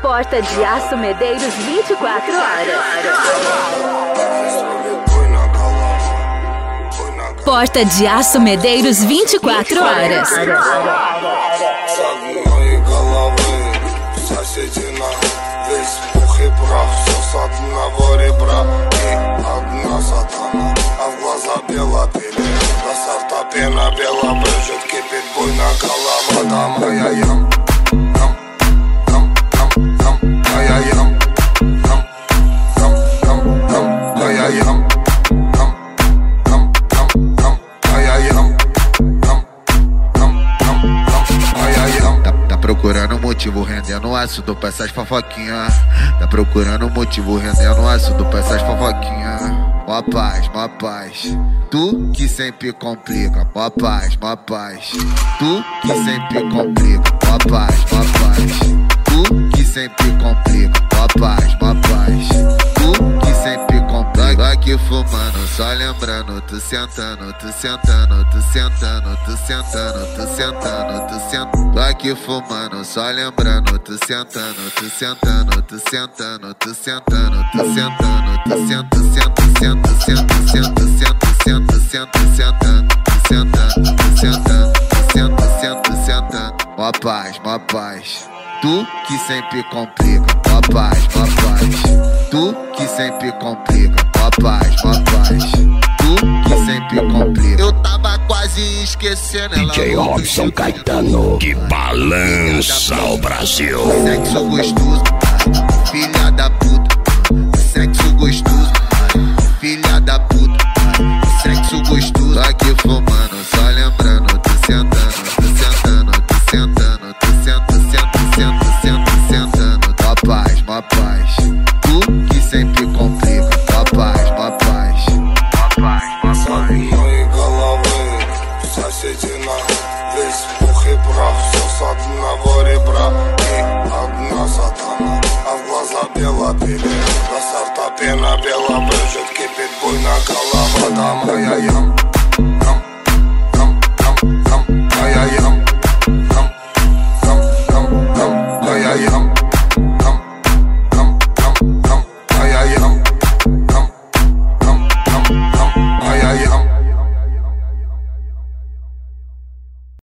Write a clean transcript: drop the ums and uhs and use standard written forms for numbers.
Porta de Aço Medeiros 24 horas. Porta de Aço Medeiros 24 horas. Весь пух и прах, все с одного ребра. И одна сатана, а в глаза бела пили. До сорта пена бела брызжет, кипит буйно голова. Да моя ям, ям, ям, ям, ям, моя ям, ям, ям, ям, ям, моя ям, ям, ям, ям, ям, моя ям, ям, ям, ям, ям, моя ям. Tá procurando motivo, rendendo ácido pra essas fofoquinha. Tá procurando motivo, rendendo ácido pra essas fofoquinha. Mó paz, tu que sempre complica. Mó paz, tu que sempre complica. Mó paz, tu que sempre complica. Mó paz, tu que sempre complica. Tô aqui fumando, só lembrando, tu sentando, tu sentando, tu sentando, tu sentando, tu sentando, tu sentando. Tô aqui fumando, só lembrando, tu sentando, tu sentando, tu sentando, tu sentando, tu sentando, tu sentando, senta, senta, senta, senta, senta, senta, sentando, sentando, sentando, senta, sentando. Mó paz, tu que sempre complica. Mó paz, tu que sempre complica. Mó paz, tu que sempre complica. Eu tava quase esquecendo ela. DJ Robson Caetano, que balança o Brasil. Sexo gostoso, filha da puta. Sexo gostoso, filha da puta. Sexo gostoso. Tô aqui fumando, só lembrando, tu sentando, tu sentando, tu sentando, tu senta, sentando. Mó paz, tu que sempre complica. Mó paz, Мои головы, соседи на весь пух и прах, все с одного ребра. И одна сатана, а в глаза бела пили. До сорта пена бела брызжет, кипит буйно голова. Да моя ям.